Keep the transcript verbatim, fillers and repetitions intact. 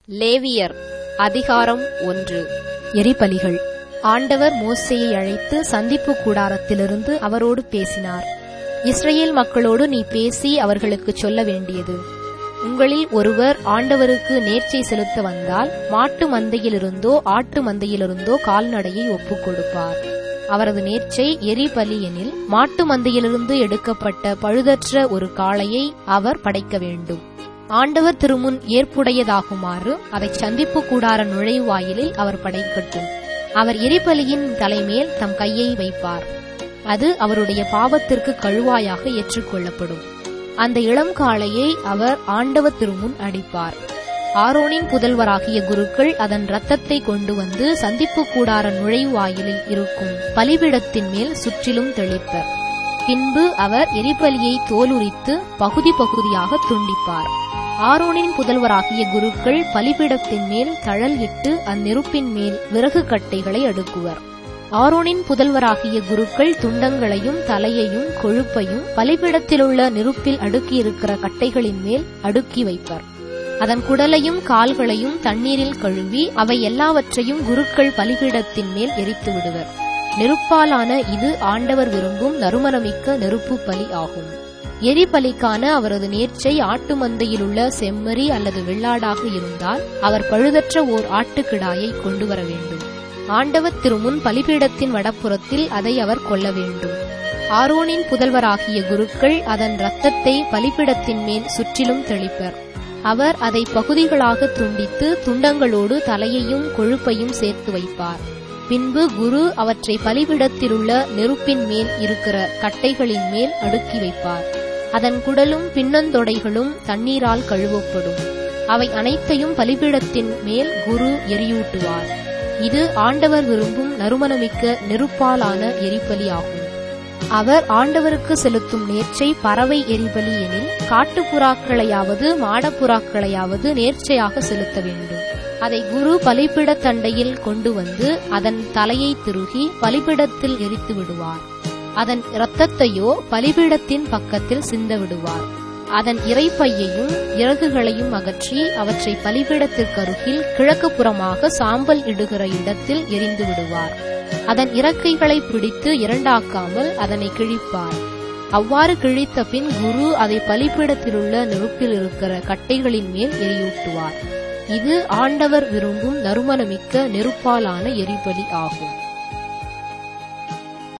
லேவியர் அதிகாரம் ஒன்று. எரிபலிகள். ஆண்டவர் மோசேயை அழைத்து சந்திப்பு கூடாரத்திலிருந்து அவரோடு பேசினார். இஸ்ரவேல் மக்களோடு நீ பேசி அவர்களுக்குச் சொல்ல வேண்டியது: உங்களில் ஒருவர் ஆண்டவருக்கு நேர்ச்சை செலுத்த வந்தால் மாட்டு மந்தையிலிருந்தோ ஆட்டு மந்தையிலிருந்தோ கால்நடையை ஒப்புக் கொடுப்பார். அவரது நேர்ச்சை எரிபலி எனில் மாட்டு மந்தையிலிருந்து எடுக்கப்பட்ட பழுதற்ற ஒரு காளையை அவர் படைக்க வேண்டும். ஆண்டவர் திருமுன் ஏற்புடையதாகுமாறு அதை சந்திப்பு கூடார நுழைவாயிலில் அவர் படைக்கட்டும். அவர் எரிபலியின் தலைமேல் தம் கையை வைப்பார். அது அவருடைய பாவத்திற்கு கழுவாயாக ஏற்றுக்கொள்ளப்படும். அந்த இளம் காளையை அவர் ஆண்டவர் திருமுன் அடிப்பார். ஆரோனின் புதல்வராகிய குருக்கள் அதன் இரத்தத்தை கொண்டு வந்து சந்திப்பு கூடார நுழைவாயிலில் இருக்கும் பலிபீடத்தின் மேல் சுற்றிலும் தெளிப்பர். பின்பு அவர் எரிபலியை தோலுரித்து பகுதி பகுதியாக துண்டிப்பார். ஆரோனின் புதல்வராகிய குருக்கள் பலிபீடத்தின் மேல் தழல் இட்டு அந்நெருப்பின் மேல் விறகு கட்டைகளை அடுக்குவர். ஆரோனின் புதல்வராகிய குருக்கள் துண்டங்களையும் தலையையும் கொழுப்பையும் பலிபீடத்திலுள்ள நெருப்பில் அடுக்கியிருக்கிற கட்டைகளின் மேல் அடுக்கி வைப்பர். அதன் குடலையும் கால்களையும் தண்ணீரில் கழுவி அவை எல்லாவற்றையும் குருக்கள் பலிபீடத்தின் மேல் எரித்து விடுவர். நெருப்பாலான இது ஆண்டவர் விரும்பும் நறுமணமிக்க நெருப்பு பலி ஆகும். எரிபலிக்கான அவரது நேர்ச்சை ஆட்டு மந்தையிலுள்ள செம்மறி அல்லது வெள்ளாடாக இருந்தால் அவர் பழுதற்ற ஓர் ஆட்டுக்கிடாயை கொண்டு வர வேண்டும். ஆண்டவர் திருமுன் பலிபீடத்தின் வடப்புறத்தில் அதை அவர் கொல்ல வேண்டும். ஆரோனின் புதல்வராகிய குருக்கள் அதன் இரத்தத்தை பலிபீடத்தின் மேல் சுற்றிலும் தெளிப்பர். அவர் அதை பகுதிகளாக துண்டித்து துண்டங்களோடு தலையையும் கொழுப்பையும் சேர்த்து வைப்பார். பின்பு குரு அவற்றை பலிபீடத்திலுள்ள நெருப்பின் மேல் இருக்கிற கட்டைகளின் மேல் அடுக்கி வைப்பார். அதன் குடலும் பின்னந்தொடைகளும் தண்ணீரால் கழுவப்படும். அவை அனைத்தையும் பலிபீடத்தின் மேல் குரு எரியூட்டுவார். இது ஆண்டவர் விரும்பும் நறுமணமிக்க நெருப்பாலான எரிபலி ஆகும். அவர் ஆண்டவருக்கு செலுத்தும் நேர்ச்சை பறவை எரிபலி எனில் காட்டுப்புறாக்களையாவது மாடப்புறாக்களையாவது நேர்ச்சையாக செலுத்த வேண்டும். அதை குரு பலிபீட தண்டையில் கொண்டு வந்து அதன் தலையை திருகி பலிபீடத்தில் எரித்து விடுவார். அதன் இரத்தத்தையோ பலிபீடத்தின் பக்கத்தில் சிந்த விடுவார். அதன் இறைப்பையையும் இறகுகளையும் அகற்றி அவற்றை பலிபீடத்திற்கருகில் கிழக்கு புறமாக சாம்பல் இடுகிற இடத்தில் எரிந்து விடுவார். அதன் இறக்கைகளை பிடித்து இரண்டாக்காமல் அதனை கிழிப்பார். அவ்வாறு கிழித்த பின் குரு அதை பலிபீடத்திலுள்ள நெருப்பில் இருக்கிற கட்டைகளின் மேல் எரியூட்டுவார். இது ஆண்டவர் விரும்பும் நறுமணமிக்க நெருப்பாலான எரிபலி ஆகும்.